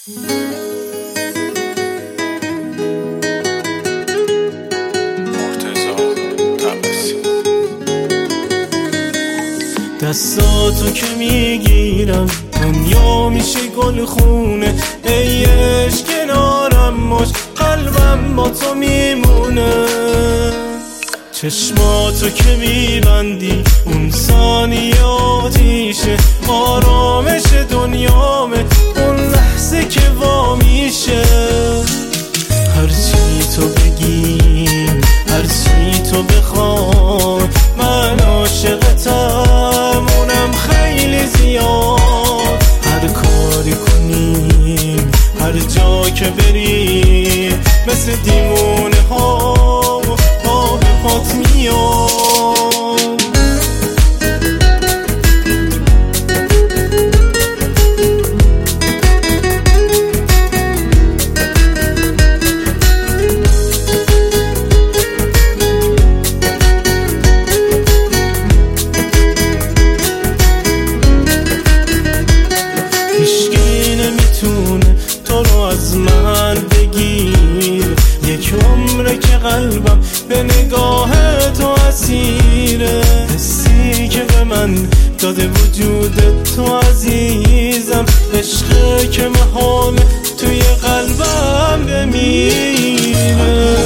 دستاتو که میگیرم دنیا میشه گلخونه، ای عشق کنارم باش قلبم با تو میمونه. چشماتو که میبندی اون ثانیه آتیشه، آرامش دنیامه اون لحظه که وا میشه. هرچی تو بگی هرچی تو بخوای من عاشقتم، اونم خیلی زیاد. هر کاری کنیم هر جا که بری مثل دیوونه ها به پات میاد. تو رو از من بگیر، یک عمره که قلبم به نگاه تو اسیره. حسی که به من داده وجود تو عزیزم، عشقه که محاله توی قلبم بمیره.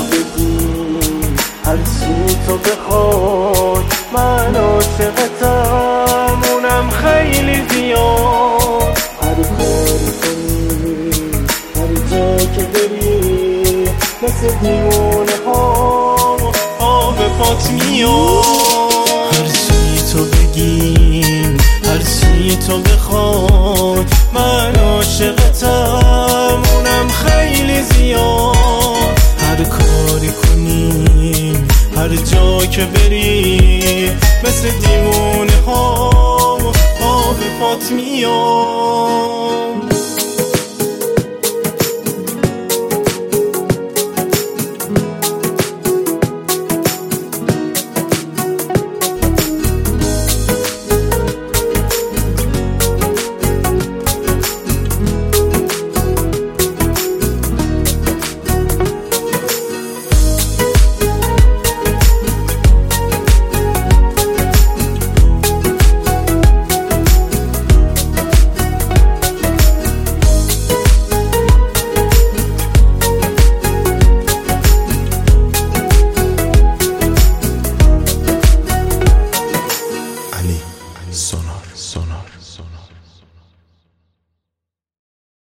هرچی تو بخوای من عاشقتم، اونم خیلی زیاد. هر کاری کنی هر جا که بری مثل دیوانه ها به پات میاد. هرچی تو بگی هرچی تو بخوای من عاشقتم، اونم خیلی زیاد. هر کاری کنی هر جا که بری مثل دیوانه ها به پات میاد.